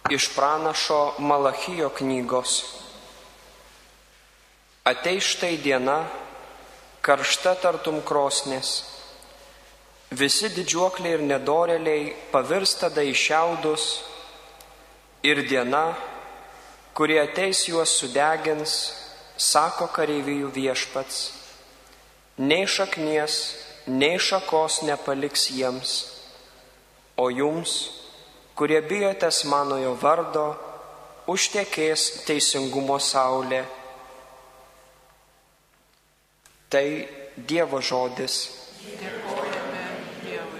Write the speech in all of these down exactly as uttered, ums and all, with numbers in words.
Iš pranašo Malachijo knygos. Ateis štai diena, karšta tartum krosnis. Visi didžiuokliai ir nedorėliai pavirs tada į šiaudus, ir diena, kurie ateis juos sudegins, sako kareivijų viešpats. Nei šaknies, nei šakos nepaliks jiems, o jums, kurie bijotės manojo vardo, užtekės teisingumo saulė. Tai Dievo žodis. Dėkojame Dievui.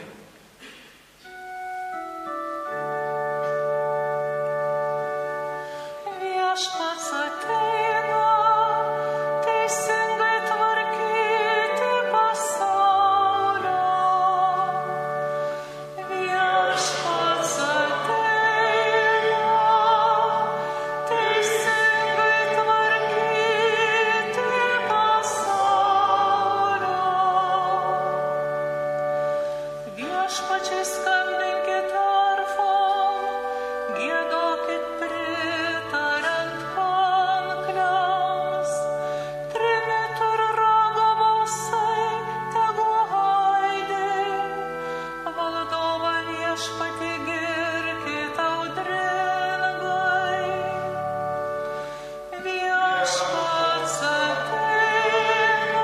Viešpats ateina, teisingai tvarkyti pasaulio. Viešpats ateina, teisingai tvarkyti pasaulio. Viešpačiai skambinkit arfom, giedokit pritariant kankliams. Trimitų ir ragavosai tegu aidi, valdovą viešpatį girkit audringai. Viešpats ateina,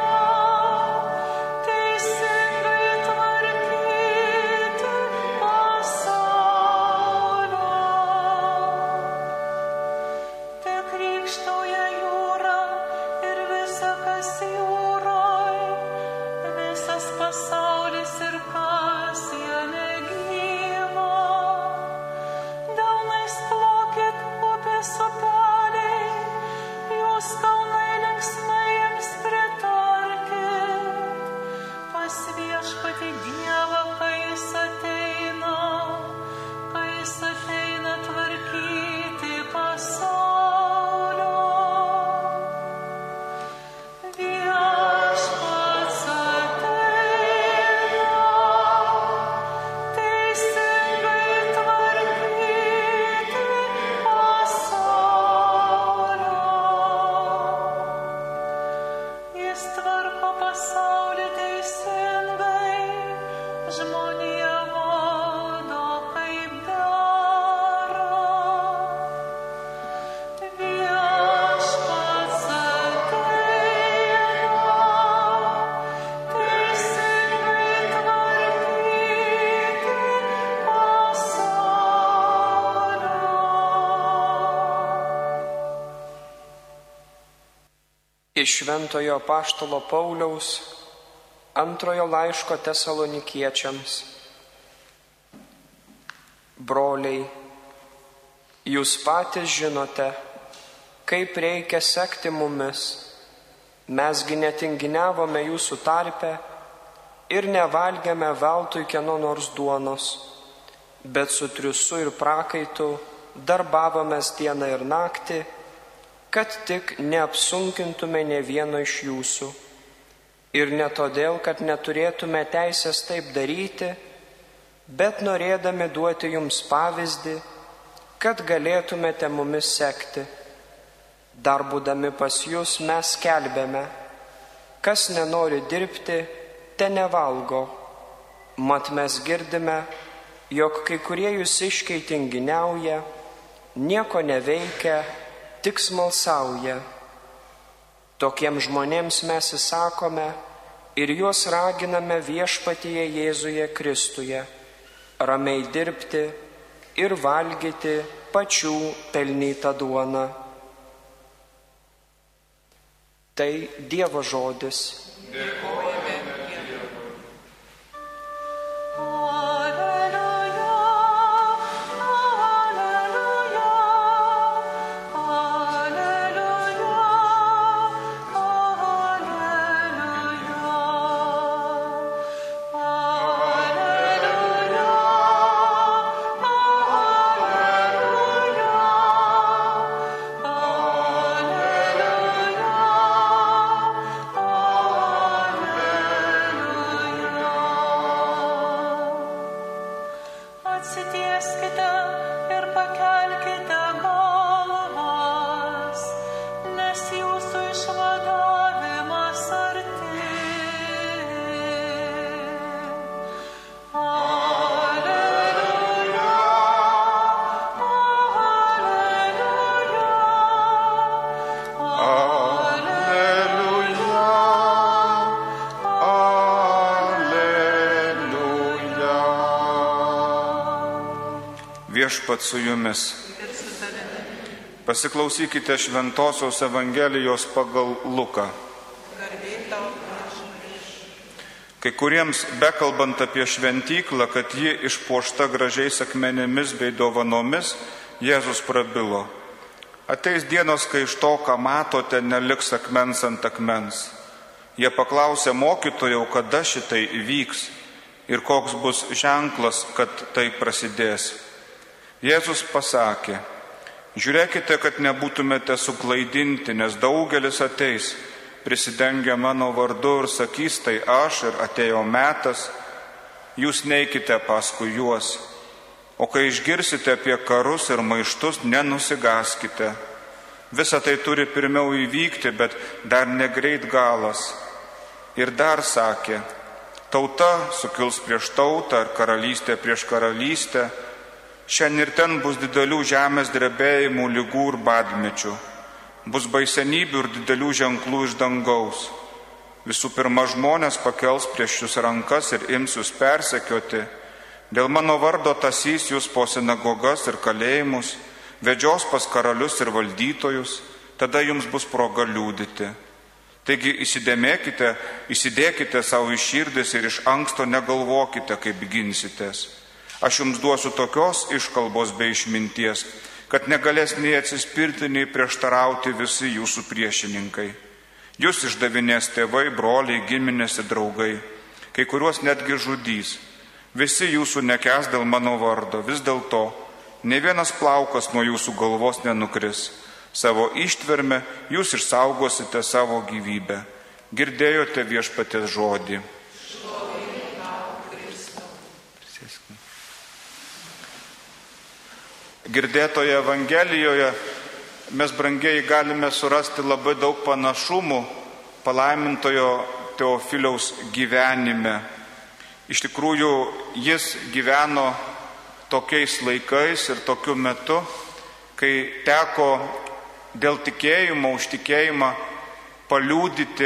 teisingai tvarkyti pasaulio. Tekrykštauja jūra ir visa, kas jūroj, visas pasaulis ir kas jame gyva. Delnais plokit upės upeliai, jūs kalnai linksmai jiems pritarkit. Pas viešpatį Dievą, kai jis ateina, kai jis ateina tvarkyti pasaulio. Viešpats ateina, teisingai tvarkyti pasaulio. Jis tvarko pasaulį teisingai, žmoniją valdo kaip dera. Viešpats ateina, teisingai tvarkyti pasaulio. Iš Šventojo apaštalo Pauliaus antrojo laiško Tesalonikiečiams. Broliai, jūs patys žinote, kaip reikia sekti mumis. Mesgi netinginiavome jūsų tarpe ir nevalgėme veltui kieno nors duonos, bet su triūsu ir prakaitu darbavomės dieną ir naktį, kad tik neapsunkintume ne vieno iš jūsų. Ir ne todėl, kad neturėtume teisės taip daryti, bet norėdami duoti jums pavyzdį, kad galėtumėte mumis sekti. Dar būdami pas jūs mes skelbėme, kas nenori dirbti, te nevalgo. Mat mes girdime, jog kai kurie jūsiškiai tinginiauja, nieko neveikia, tik smalsauja. Tokiems žmonėms mes įsakome ir juos raginame viešpatyje Jėzuje Kristuje, ramiai dirbti ir valgyti pačių pelnytą duoną. Tai Dievo žodis. Dėkojame Dievui. Alleluia. Viešpats su jumis. ir su tavimi. Pasiklausykite Šventosios Evangelijos pagal Luką. Garbė tau, viešpatie. Kai kuriems bekalbant apie šventyklą, kad ji išpuošta gražiais akmenimis bei dovanomis, Jėzus prabilo: ateis dienos, kai iš to, ką matote, neliks akmens ant akmens. Jie paklausė: mokytojau, kada šitai įvyks ir koks bus ženklas, kad tai prasidės. Jėzus pasakė: žiūrėkite, kad nebūtumėte suklaidinti, nes daugelis ateis, prisidengę mano vardu ir sakys: tai aš, ir atėjo metas. Jūs neikite paskui juos. O kai išgirsite apie karus ir maištus, nenusigaskite. Visa tai turi pirmiau įvykti, bet dar negreit galas. Ir dar sakė: tauta sukils prieš tautą ir karalystė prieš karalystę. Šiandien ir ten bus didelių žemės drebėjimų, ligų ir badmečių. Bus baisenybių ir didelių ženklų iš dangaus. Visų pirma, žmonės pakels prieš jūs rankas ir ims jūs persekioti. Dėl mano vardo tasys jūs po sinagogas ir kalėjimus, vedžios pas karalius ir valdytojus, tada jums bus proga liūdyti. Taigi įsidėmėkite, įsidėkite savo į širdis ir iš anksto negalvokite, kaip ginsitės. Aš jums duosiu tokios iškalbos bei išminties, kad negalės nei atsispirti, nei prieštarauti visi jūsų priešininkai. Jūs išdavinės tėvai, broliai, giminės ir draugai, kai kuriuos netgi žudys. Visi jūsų nekęs dėl mano vardo, vis dėlto ne vienas plaukas nuo jūsų galvos nenukris. Savo ištverme jūs išsaugosite savo gyvybę. Girdėjote Viešpaties žodį. Girdėtoje Evangelijoje mes, brangieji, galime surasti labai daug panašumų palaimintojo Teofiliaus gyvenime. Iš tikrųjų, jis gyveno tokiais laikais ir tokiu metu, kai teko dėl tikėjimo, už tikėjimą paliūdyti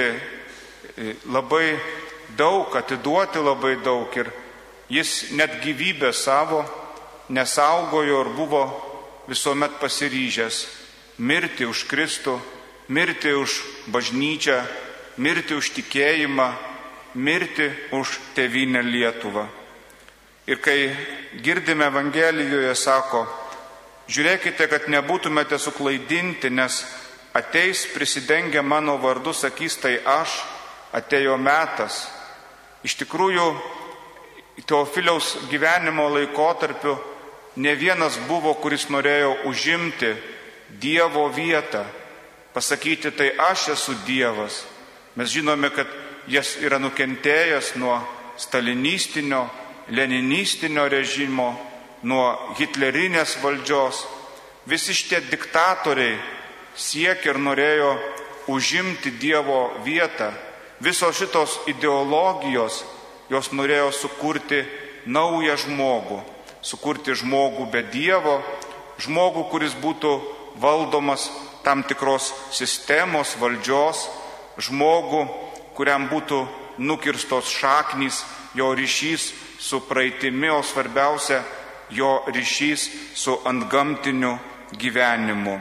labai daug, atiduoti labai daug. Ir jis net gyvybę savo nesaugojo ir buvo visuomet pasiryžęs mirti už Kristų, mirti už bažnyčią, mirti už tikėjimą, mirti už tėvynę Lietuvą. Ir kai girdime Evangelijoje, sako: žiūrėkite, kad nebūtumėte suklaidinti, nes ateis prisidengę mano vardu, sakys: tai aš, atėjo metas. Iš tikrųjų, Teofiliaus gyvenimo laikotarpiu ne vienas buvo, kuris norėjo užimti Dievo vietą, pasakyti: tai aš esu Dievas. Mes žinome, kad jis yra nukentėjęs nuo stalinistinio, leninistinio režimo, nuo hitlerinės valdžios. Visi šitie diktatoriai siekė ir norėjo užimti Dievo vietą. Visos šitos ideologijos, jos norėjo sukurti naują žmogų, sukurti žmogų be Dievo, žmogų, kuris būtų valdomas tam tikros sistemos, valdžios, žmogų, kuriam būtų nukirstos šaknys, jo ryšys su praeitimi, o svarbiausia, jo ryšys su antgamtiniu gyvenimu.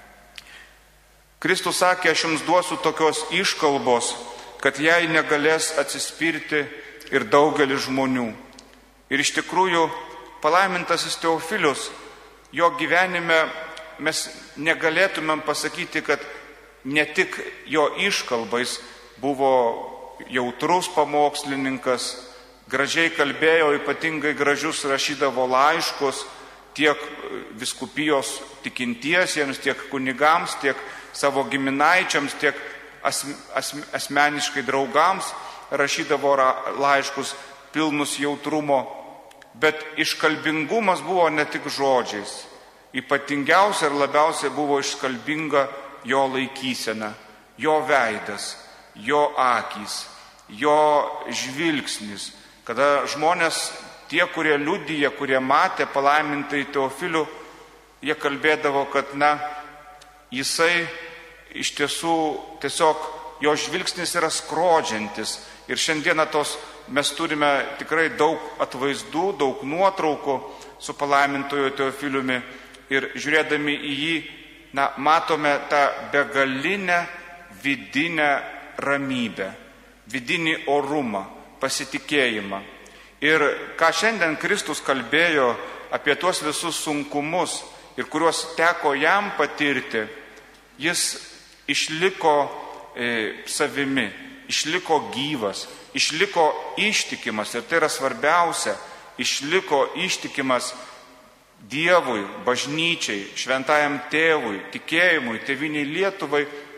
Kristus sakė: aš jums duosiu tokios iškalbos, kad jai negalės atsispirti ir daugelis žmonių. Ir iš tikrųjų, palaimintasis Teofilius, jo gyvenime mes negalėtumėm pasakyti, kad ne tik jo iškalbais buvo jautrus pamokslininkas, gražiai kalbėjo, ypatingai gražius rašydavo laiškus tiek vyskupijos tikintiesiems, tiek kunigams, tiek savo giminaičiams, tiek asm, asm, asmeniškai draugams rašydavo laiškus pilnus jautrumo. Bet iškalbingumas buvo ne tik žodžiais. Ypatingiausia ir labiausiai buvo iškalbinga jo laikysena, jo veidas, jo akys, jo žvilgsnis. Kada žmonės, tie, kurie liudija, kurie matė palaimintai Teofilių, jie kalbėdavo, kad na, jisai iš tiesų tiesiog, jo žvilgsnis yra skrodžiantis, Ir šiandieną tos mes turime tikrai daug atvaizdų, daug nuotraukų su palaimintojo Teofiliumi ir žiūrėdami į jį, na, matome tą begalinę vidinę ramybę, vidinį orumą, pasitikėjimą. Ir ką šiandien Kristus kalbėjo apie tuos visus sunkumus ir kuriuos teko jam patirti, jis išliko e, savimi, išliko gyvas, išliko ištikimas ir tai yra svarbiausia, išliko ištikimas Dievui, bažnyčiai, šventajam tėvui, tikėjimui, tėviniai Lietuvai,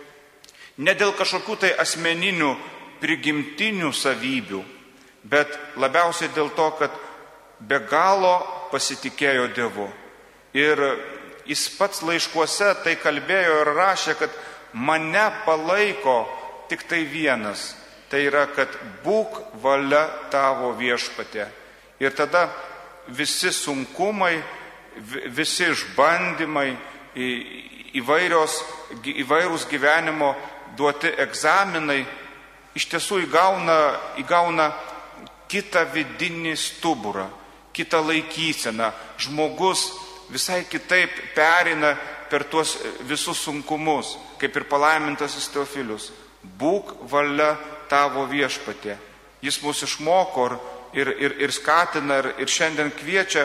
ne dėl kažkokių tai asmeninių prigimtinių savybių, bet labiausiai dėl to, kad be galo pasitikėjo Dievu. Ir jis pats laiškuose tai kalbėjo ir rašė, kad mane palaiko tik tai vienas, tai yra, kad būk valia tavo viešpatie. Ir tada visi sunkumai, visi išbandymai, įvairios, įvairūs gyvenimo duoti egzaminai iš tiesų įgauna, įgauna kitą vidinį stuburą, kitą laikyseną. Žmogus visai kitaip pereina per tuos visus sunkumus, kaip ir palaimintasis Teofilius. Būk valia tavo viešpatie. Jis mus išmoko ir, ir, ir skatina ir, ir šiandien kviečia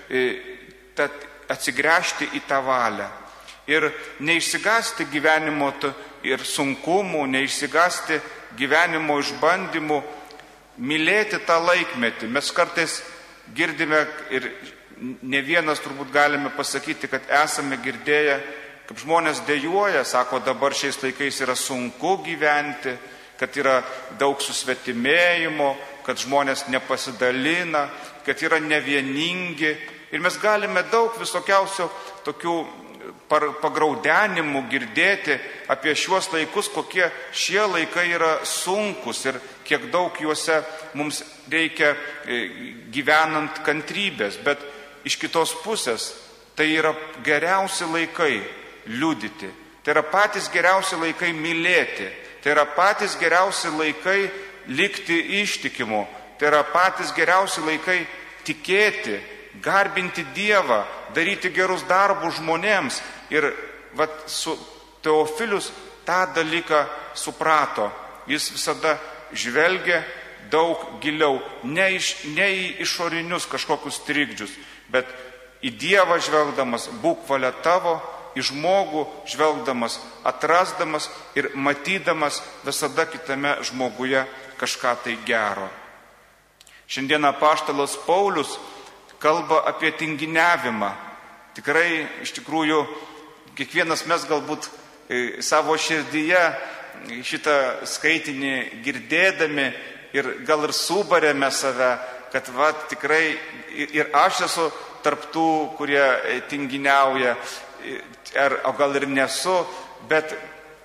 tad atsigręžti į tą valią. Ir neišsigąsti gyvenimo ir sunkumų, neišsigąsti gyvenimo išbandymų, mylėti tą laikmetį. Mes kartais girdime ir ne vienas turbūt galime pasakyti, kad esame girdėję, kaip žmonės dejuoja, sako, dabar šiais laikais yra sunku gyventi, kad yra daug susvetimėjimo, kad žmonės nepasidalina, kad yra nevieningi. Ir mes galime daug visokiausių tokių pagraudenimų girdėti apie šiuos laikus, kokie šie laikai yra sunkus ir kiek daug juose mums reikia gyvenant kantrybės. Bet iš kitos pusės tai yra geriausi laikai liudyti, tai yra patys geriausi laikai mylėti, tai yra patys geriausi laikai likti ištikimu, tai yra patys geriausi laikai tikėti, garbinti Dievą, daryti gerus darbus žmonėms. Ir vat, su Teofilius tą dalyką suprato. Jis visada žvelgia daug giliau, ne, iš, ne į išorinius kažkokius trikdžius, bet į Dievą žvelgdamas, būk valia tavo, į žmogų žvelgdamas, atrasdamas ir matydamas visada kitame žmoguje kažką tai gero. Šiandien apaštalas Paulius kalba apie tinginiavimą. Tikrai, iš tikrųjų, kiekvienas mes galbūt savo širdyje šitą skaitinį girdėdami ir gal ir subarėme save, kad va, tikrai ir aš esu tarptų, kurie tinginiauja, ar, o gal ir nesu, bet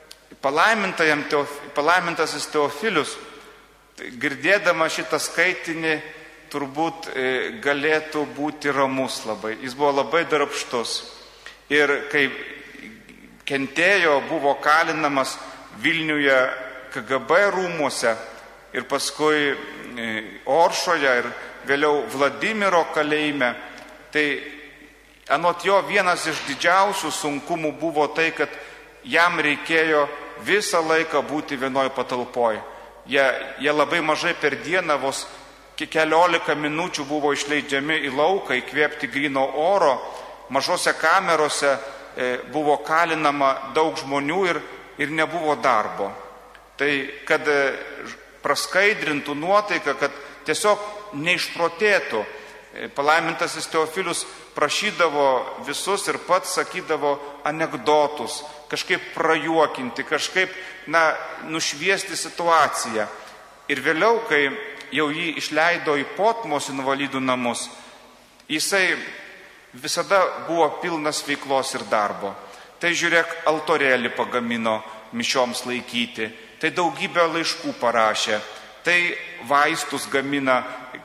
palaimintasis Teofilius, girdėdama šitą skaitinį, turbūt galėtų būti ramus labai. Jis buvo labai darbštus. Ir kai kentėjo, buvo kalinamas Vilniuje K G B rūmuose ir paskui Oršoje ir vėliau Vladimiro kalėjime, tai anot jo vienas iš didžiausių sunkumų buvo tai, kad jam reikėjo visą laiką būti vienoj patalpoj. Jie, jie labai mažai per dieną, vos keliolika minučių buvo išleidžiami į lauką, įkvėpti gryno oro, mažose kamerose buvo kalinama daug žmonių ir, ir nebuvo darbo. Tai kad praskaidrintų nuotaiką, kad tiesiog neišprotėtų, palaimintasis Teofilius prašydavo visus ir pats sakydavo anekdotus, kažkaip prajuokinti, kažkaip, na, nušviesti situaciją. Ir vėliau, kai jau jį išleido į Potmos invalidų namus, jisai visada buvo pilnas veiklos ir darbo. Tai žiūrėk, altorėlį pagamino mišioms laikyti, tai daugybę laiškų parašė, tai vaistus gamina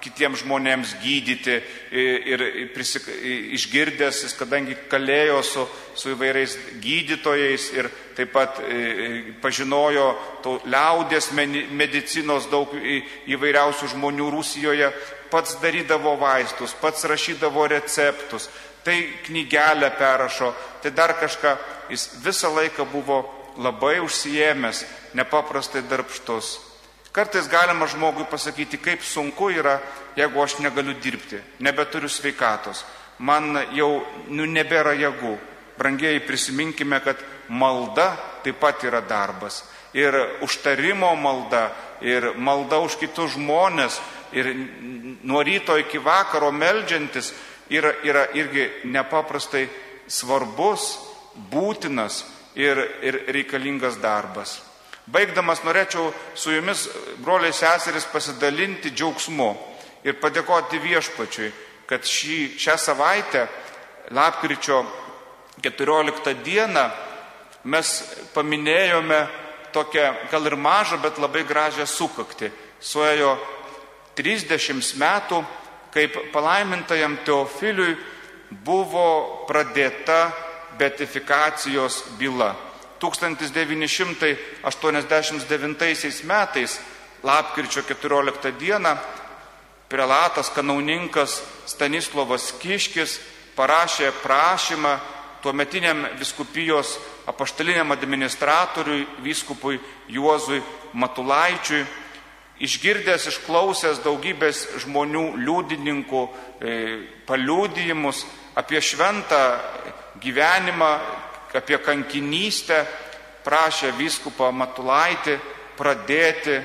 kitiems žmonėms gydyti ir prisik... išgirdęs, jis kadangi kalėjo su, su įvairiais gydytojais ir taip pat pažinojo to liaudės medicinos daug įvairiausių žmonių Rusijoje, pats darydavo vaistus, pats rašydavo receptus, tai knygelę perrašo, tai dar kažką, jis visą laiką buvo labai užsiėmęs, nepaprastai darbštus. Kartais galima žmogui pasakyti, kaip sunku yra, jeigu aš negaliu dirbti, nebeturiu sveikatos, man jau nu, nebėra jėgų. Brangieji, prisiminkime, kad malda taip pat yra darbas. Ir užtarimo malda, ir malda už kitus žmonės, ir nuo ryto iki vakaro meldžiantis yra, yra irgi nepaprastai svarbus, būtinas ir, ir reikalingas darbas. Baigdamas norėčiau su jumis, broliai seserys, pasidalinti džiaugsmu ir padėkoti Viešpačiui, kad šį, šią savaitę, lapkričio keturioliktą dieną, mes paminėjome tokią gal ir mažą, bet labai gražią sukaktį. Suėjo trisdešimt metų, kaip palaimintajam Teofiliui buvo pradėta beatifikacijos byla. tūkstantis devyni šimtai aštuoniasdešimt devintaisiais metais, lapkričio keturioliktą dieną, prelatas kanauninkas Stanislovas Kiškis parašė prašymą tuometiniam vyskupijos apaštaliniam administratoriui, vyskupui Juozui Matulaičiui, išgirdęs, išklausęs daugybės žmonių liudininkų paliudijimus apie šventą gyvenimą, apie kankinystę, prašė vyskupą Matulaitį pradėti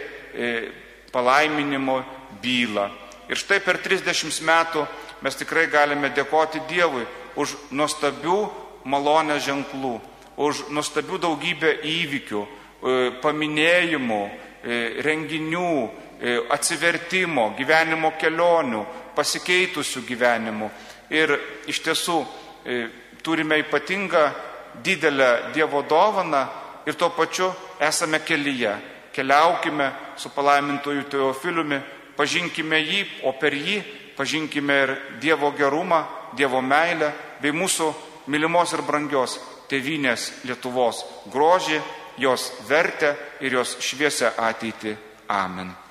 palaiminimo bylą. Ir štai per trisdešimt metų mes tikrai galime dėkoti Dievui už nuostabių malonės ženklų, už nuostabių daugybę įvykių, paminėjimų, renginių, atsivertimo, gyvenimo kelionių, pasikeitusių gyvenimų. Ir iš tiesų turime ypatingą didelę Dievo dovaną ir tuo pačiu esame kelyje. Keliaukime su palaimintuoju Teofiliumi, pažinkime jį, o per jį pažinkime ir Dievo gerumą, Dievo meilę, bei mūsų mylimos ir brangios tėvynės Lietuvos grožį, jos vertę ir jos šviesią ateitį. Amen.